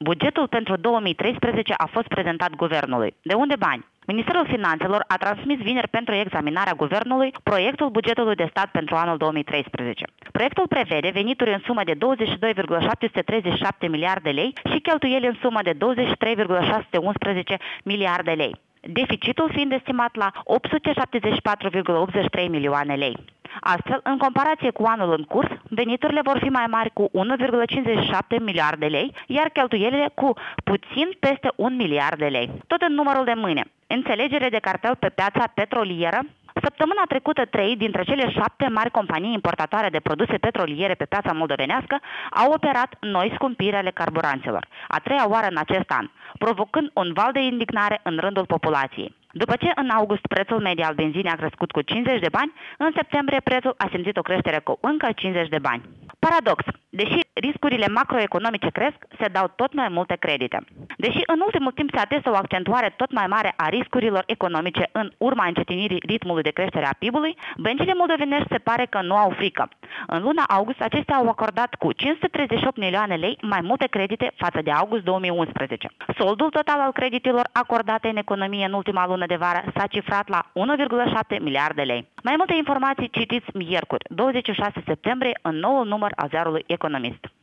Bugetul pentru 2013 a fost prezentat guvernului. De unde bani? Ministerul Finanțelor a transmis vineri pentru examinarea guvernului proiectul bugetului de stat pentru anul 2013. Proiectul prevede venituri în sumă de 22,737 miliarde de lei și cheltuieli în sumă de 23,611 miliarde de lei, deficitul fiind estimat la 874,83 milioane lei. Astfel, în comparație cu anul în curs, veniturile vor fi mai mari cu 1,57 miliarde de lei, iar cheltuielile cu puțin peste 1 miliard de lei. Tot în numărul de mâine, înțelegere de cartel pe piața petrolieră. Săptămâna trecută, 3 dintre cele 7 mari companii importatoare de produse petroliere pe piața moldovenească au operat noi scumpiri ale carburanților, a treia oară în acest an, provocând un val de indignare în rândul populației. După ce în august prețul mediu al benzinei a crescut cu 50 de bani, în septembrie prețul a simțit o creștere cu încă 50 de bani. Paradox, deși riscurile macroeconomice cresc, se dau tot mai multe credite. Deși în ultimul timp se atestă o accentuare tot mai mare a riscurilor economice în urma încetinirii ritmului de creștere a PIB-ului, băncile moldovenești se pare că nu au frică. În luna august, acestea au acordat cu 538 milioane lei mai multe credite față de august 2011. Soldul total al creditelor acordate în economie în ultima lună de vară s-a cifrat la 1,7 miliarde de lei. Mai multe informații citiți miercuri, 26 septembrie, în noul număr al ziarului Economist.